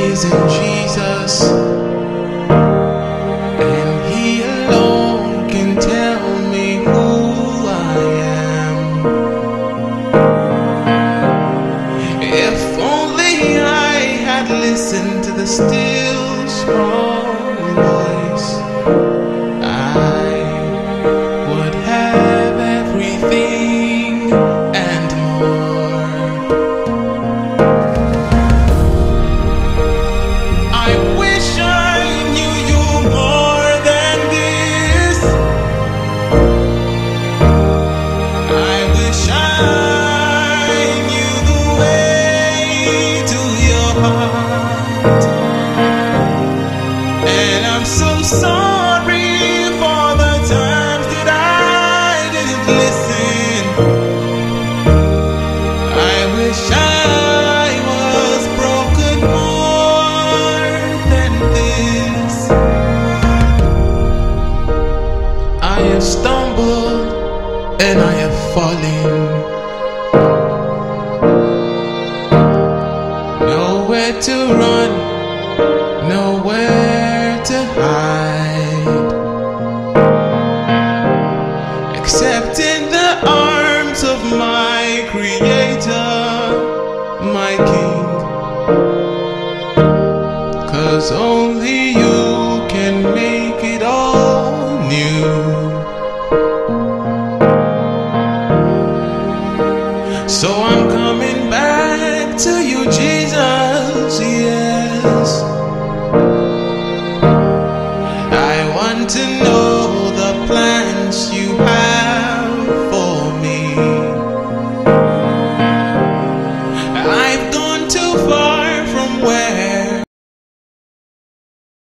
is in Jesus, and He alone can tell me who I am. If only I had listened to the still small voice, I would have everything and more. I wish I knew you more than this. I wish I knew the way to your heart. And I'm so sorry for the times that I didn't listen. I wish I was broken more than this. I have stumbled and I have fallen. Nowhere to run, nowhere to hide, except in the arms of my Creator, my King. 'Cause only you can make it all new. So I'm coming back to you, Jesus, yes. I want to know